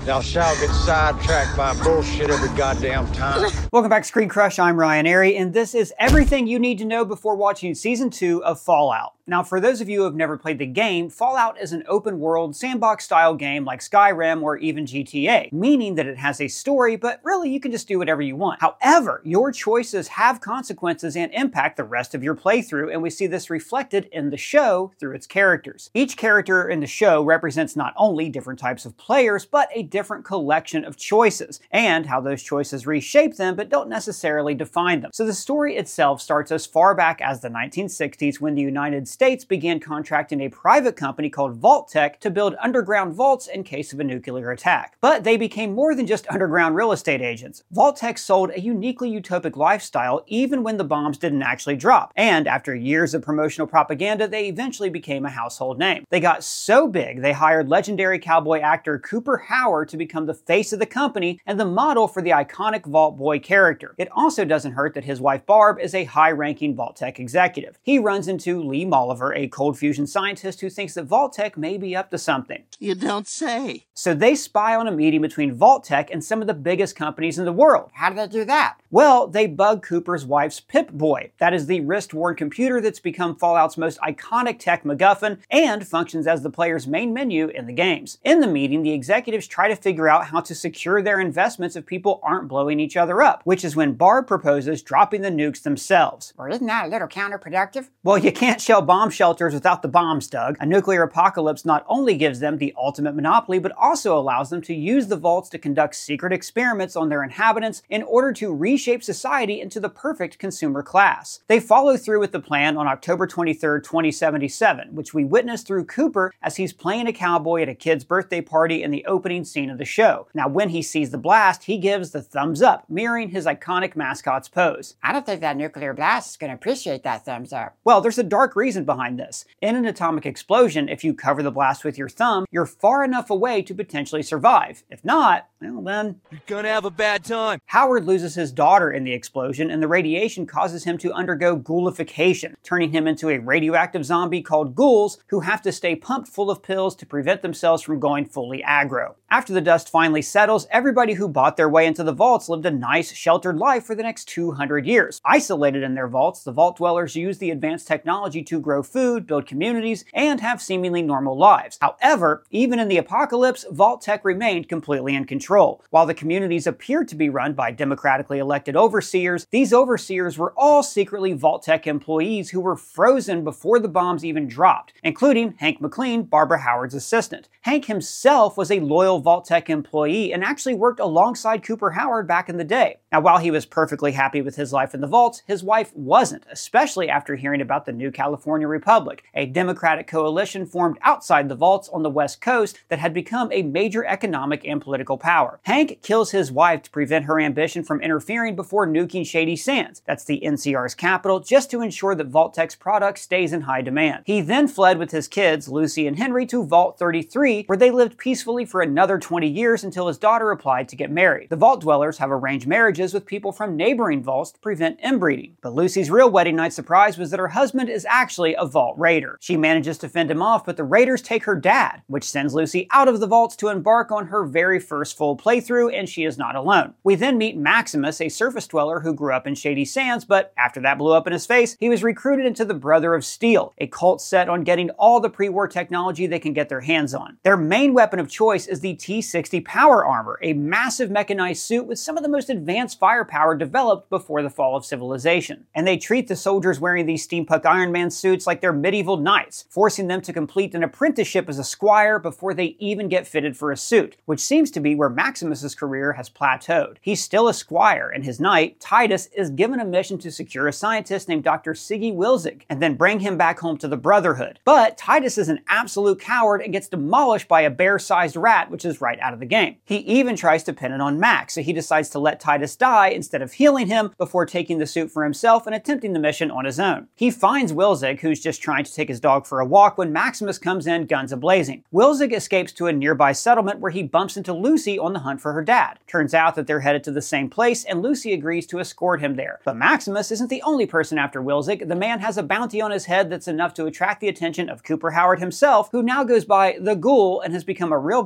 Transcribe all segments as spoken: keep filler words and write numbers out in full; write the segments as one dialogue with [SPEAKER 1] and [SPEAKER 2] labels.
[SPEAKER 1] Thou shalt get sidetracked by bullshit every goddamn time.
[SPEAKER 2] Welcome back to Screen Crush, I'm Ryan Airy, and this is everything you need to know before watching Season two of Fallout. Now, for those of you who have never played the game, Fallout is an open-world, sandbox-style game like Skyrim or even G T A, meaning that it has a story, but really you can just do whatever you want. However, your choices have consequences and impact the rest of your playthrough, and we see this reflected in the show through its characters. Each character in the show represents not only different types of players, but a different collection of choices, and how those choices reshape them but don't necessarily define them. So the story itself starts as far back as the nineteen sixties when the United States began contracting a private company called Vault-Tec to build underground vaults in case of a nuclear attack. But they became more than just underground real estate agents. Vault-Tec sold a uniquely utopic lifestyle even when the bombs didn't actually drop, and after years of promotional propaganda, they eventually became a household name. They got so big, they hired legendary cowboy actor Cooper Howard to become the face of the company and the model for the iconic Vault Boy character. It also doesn't hurt that his wife Barb is a high-ranking Vault-Tec executive. He runs into Lee Molliver, a cold fusion scientist who thinks that Vault-Tec may be up to something.
[SPEAKER 3] You don't say.
[SPEAKER 2] So they spy on a meeting between Vault-Tec and some of the biggest companies in the world.
[SPEAKER 4] How do they do that?
[SPEAKER 2] Well, they bug Cooper's wife's Pip-Boy. That is the wrist-worn computer that's become Fallout's most iconic tech MacGuffin and functions as the player's main menu in the games. In the meeting, the executives try to figure out how to secure their investments if people aren't blowing each other up, which is when Barb proposes dropping the nukes themselves.
[SPEAKER 4] Well, isn't that a little counterproductive?
[SPEAKER 2] Well, you can't shell bomb shelters without the bombs, Doug. A nuclear apocalypse not only gives them the ultimate monopoly, but also allows them to use the vaults to conduct secret experiments on their inhabitants in order to reshape society into the perfect consumer class. They follow through with the plan on October twenty-third, twenty seventy-seven, which we witness through Cooper as he's playing a cowboy at a kid's birthday party in the opening scene of the show. Now, when he sees the blast, he gives the thumbs up, mirroring his iconic mascot's pose.
[SPEAKER 4] I don't think that nuclear blast is going to appreciate that thumbs up.
[SPEAKER 2] Well, there's a dark reason behind this. In an atomic explosion, if you cover the blast with your thumb, you're far enough away to potentially survive. If not, well then,
[SPEAKER 3] you're gonna have a bad time.
[SPEAKER 2] Howard loses his daughter in the explosion, and the radiation causes him to undergo ghoulification, turning him into a radioactive zombie called ghouls who have to stay pumped full of pills to prevent themselves from going fully aggro. After the dust finally settles, everybody who bought their way into the vaults lived a nice, sheltered life for the next two hundred years. Isolated in their vaults, the vault dwellers use the advanced technology to grow food, build communities, and have seemingly normal lives. However, even in the apocalypse, Vault-Tec remained completely in control. While the communities appeared to be run by democratically elected overseers, these overseers were all secretly Vault-Tec employees who were frozen before the bombs even dropped, including Hank McLean, Barbara Howard's assistant. Hank himself was a loyal Vault-Tec employee and actually worked alongside Cooper Howard back in the day. Now, while he was perfectly happy with his life in the vaults, his wife wasn't, especially after hearing about the New California Republic, a democratic coalition formed outside the vaults on the West Coast that had become a major economic and political power. Hank kills his wife to prevent her ambition from interfering before nuking Shady Sands, that's the N C R's capital, just to ensure that Vault-Tec's product stays in high demand. He then fled with his kids, Lucy and Henry, to Vault thirty-three, where they lived peacefully for another twenty years until his daughter applied to get married. The vault dwellers have arranged marriages with people from neighboring vaults to prevent inbreeding. But Lucy's real wedding night surprise was that her husband is actually a vault raider. She manages to fend him off, but the raiders take her dad, which sends Lucy out of the vaults to embark on her very first full playthrough, and she is not alone. We then meet Maximus, a surface dweller who grew up in Shady Sands, but after that blew up in his face, he was recruited into the Brother of Steel, a cult set on getting all the pre-war technology they can get their hands on. Their main weapon of choice is the T sixty Power Armor, a massive mechanized suit with some of the most advanced firepower developed before the fall of civilization. And they treat the soldiers wearing these steampunk Iron Man suits like they're medieval knights, forcing them to complete an apprenticeship as a squire before they even get fitted for a suit, which seems to be where Maximus's career has plateaued. He's still a squire, and his knight, Titus, is given a mission to secure a scientist named Doctor Siggy Wilzig, and then bring him back home to the Brotherhood. But Titus is an absolute coward and gets demolished by a bear-sized rat, which is right out of the game. He even tries to pin it on Max, so he decides to let Titus die instead of healing him before taking the suit for himself and attempting the mission on his own. He finds Wilzig, who's just trying to take his dog for a walk, when Maximus comes in, guns a-blazing. Wilzig escapes to a nearby settlement where he bumps into Lucy on the hunt for her dad. Turns out that they're headed to the same place, and Lucy agrees to escort him there. But Maximus isn't the only person after Wilzig. The man has a bounty on his head that's enough to attract the attention of Cooper Howard himself, who now goes by the Ghoul and has become a real badass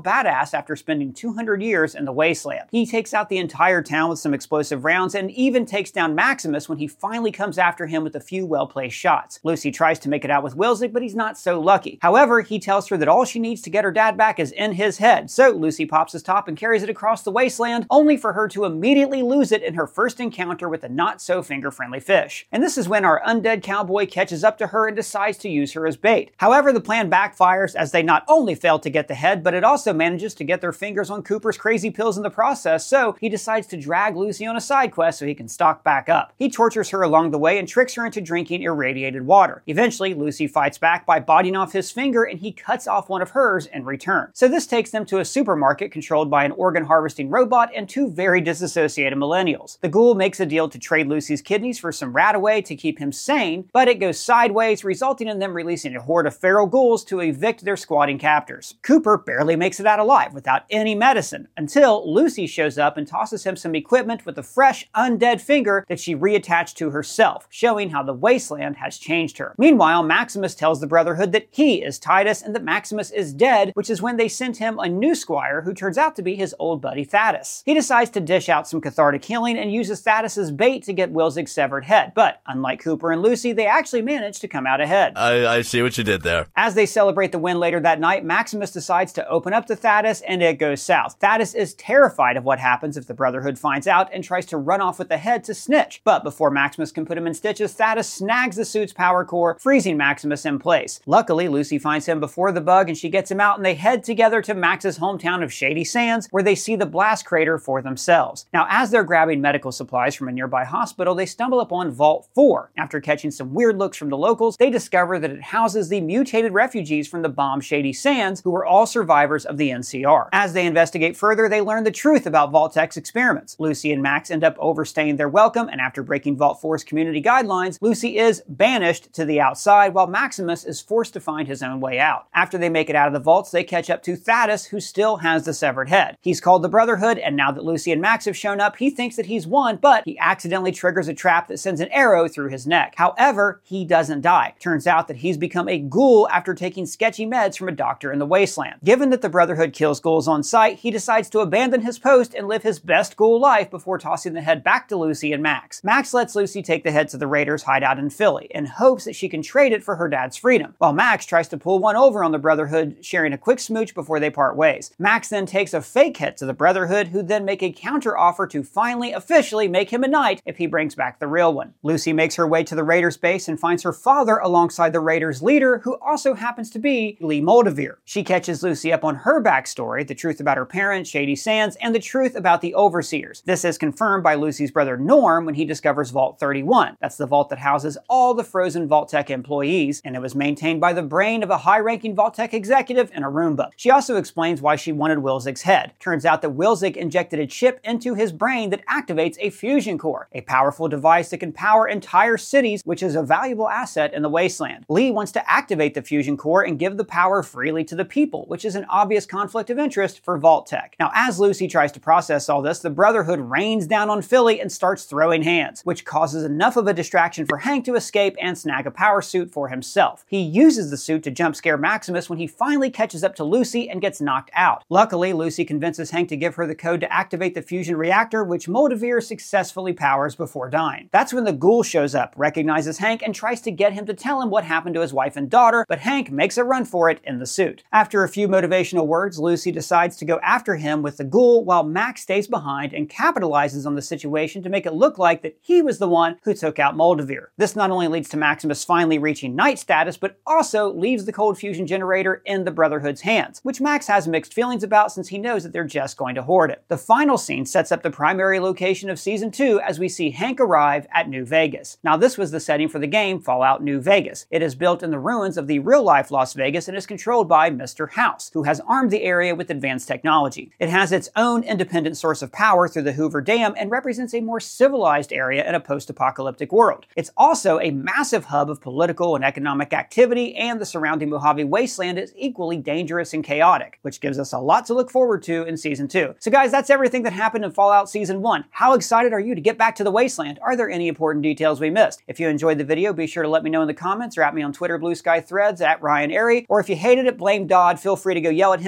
[SPEAKER 2] Blast after spending two hundred years in the wasteland. He takes out the entire town with some explosive rounds and even takes down Maximus when he finally comes after him with a few well-placed shots. Lucy tries to make it out with Wilczek, but he's not so lucky. However, he tells her that all she needs to get her dad back is in his head, so Lucy pops his top and carries it across the wasteland, only for her to immediately lose it in her first encounter with a not-so-finger-friendly fish. And this is when our undead cowboy catches up to her and decides to use her as bait. However, the plan backfires as they not only fail to get the head, but it also manages to get their fingers on Cooper's crazy pills in the process, so he decides to drag Lucy on a side quest so he can stock back up. He tortures her along the way and tricks her into drinking irradiated water. Eventually, Lucy fights back by biting off his finger, and he cuts off one of hers in return. So this takes them to a supermarket controlled by an organ harvesting robot and two very disassociated millennials. The ghoul makes a deal to trade Lucy's kidneys for some Radaway to keep him sane, but it goes sideways, resulting in them releasing a horde of feral ghouls to evict their squatting captors. Cooper barely makes it out alive without any medicine, until Lucy shows up and tosses him some equipment with a fresh, undead finger that she reattached to herself, showing how the wasteland has changed her. Meanwhile, Maximus tells the Brotherhood that he is Titus and that Maximus is dead, which is when they sent him a new squire who turns out to be his old buddy Thaddeus. He decides to dish out some cathartic healing and uses Thaddeus' bait to get Wilczek's severed head, but unlike Cooper and Lucy, they actually manage to come out ahead.
[SPEAKER 5] I, I see what you did there.
[SPEAKER 2] As they celebrate the win later that night, Maximus decides to open up to Thaddeus, and it goes south. Thaddeus is terrified of what happens if the Brotherhood finds out and tries to run off with the head to snitch. But before Maximus can put him in stitches, Thaddeus snags the suit's power core, freezing Maximus in place. Luckily, Lucy finds him before the bug and she gets him out, and they head together to Max's hometown of Shady Sands, where they see the blast crater for themselves. Now, as they're grabbing medical supplies from a nearby hospital, they stumble upon Vault four. After catching some weird looks from the locals, they discover that it houses the mutated refugees from the bombed Shady Sands, who were all survivors of the N C R. As they investigate further, they learn the truth about Vault-Tech's experiments. Lucy and Max end up overstaying their welcome, and after breaking Vault four's community guidelines, Lucy is banished to the outside, while Maximus is forced to find his own way out. After they make it out of the vaults, they catch up to Thaddeus, who still has the severed head. He's called the Brotherhood, and now that Lucy and Max have shown up, he thinks that he's won, but he accidentally triggers a trap that sends an arrow through his neck. However, he doesn't die. Turns out that he's become a ghoul after taking sketchy meds from a doctor in the wasteland. Given that the Brotherhood kills ghouls on sight, he decides to abandon his post and live his best ghoul life before tossing the head back to Lucy and Max. Max lets Lucy take the head to the Raiders' hideout in Philly in hopes that she can trade it for her dad's freedom, while Max tries to pull one over on the Brotherhood, sharing a quick smooch before they part ways. Max then takes a fake head to the Brotherhood, who then make a counter offer to finally officially make him a knight if he brings back the real one. Lucy makes her way to the Raiders' base and finds her father alongside the Raiders' leader, who also happens to be Lee Moldavere. She catches Lucy up on her backstory, the truth about her parents, Shady Sands, and the truth about the Overseers. This is confirmed by Lucy's brother Norm when he discovers Vault thirty-one. That's the vault that houses all the frozen Vault-Tech employees, and it was maintained by the brain of a high-ranking Vault-Tech executive in Aruba. She also explains why she wanted Wilczek's head. Turns out that Wilczek injected a chip into his brain that activates a fusion core, a powerful device that can power entire cities, which is a valuable asset in the wasteland. Lee wants to activate the fusion core and give the power freely to the people, which is an obvious conflict of interest for Vault-Tech. Now, as Lucy tries to process all this, the Brotherhood rains down on Philly and starts throwing hands, which causes enough of a distraction for Hank to escape and snag a power suit for himself. He uses the suit to jump scare Maximus when he finally catches up to Lucy and gets knocked out. Luckily, Lucy convinces Hank to give her the code to activate the fusion reactor, which Moldavere successfully powers before dying. That's when the ghoul shows up, recognizes Hank, and tries to get him to tell him what happened to his wife and daughter, but Hank makes a run for it in the suit. After a few motivational words, Lucy decides to go after him with the ghoul, while Max stays behind and capitalizes on the situation to make it look like that he was the one who took out Moldavere. This not only leads to Maximus finally reaching knight status, but also leaves the cold fusion generator in the Brotherhood's hands, which Max has mixed feelings about since he knows that they're just going to hoard it. The final scene sets up the primary location of Season two as we see Hank arrive at New Vegas. Now, this was the setting for the game Fallout New Vegas. It is built in the ruins of the real-life Las Vegas and is controlled by Mister House, who has armed the area with advanced technology. It has its own independent source of power through the Hoover Dam and represents a more civilized area in a post-apocalyptic world. It's also a massive hub of political and economic activity, and the surrounding Mojave wasteland is equally dangerous and chaotic, which gives us a lot to look forward to in Season two. So guys, that's everything that happened in Fallout Season one. How excited are you to get back to the wasteland? Are there any important details we missed? If you enjoyed the video, be sure to let me know in the comments or at me on Twitter, Blue Sky Threads, at Ryan Airy, or if you hated it, blame Dodd, feel free to go yell at him and his social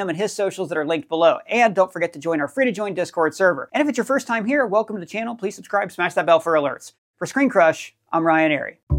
[SPEAKER 2] socials that are linked below. And don't forget to join our free-to-join Discord server. And if it's your first time here, welcome to the channel. Please subscribe, smash that bell for alerts. For Screen Crush, I'm Ryan Arey.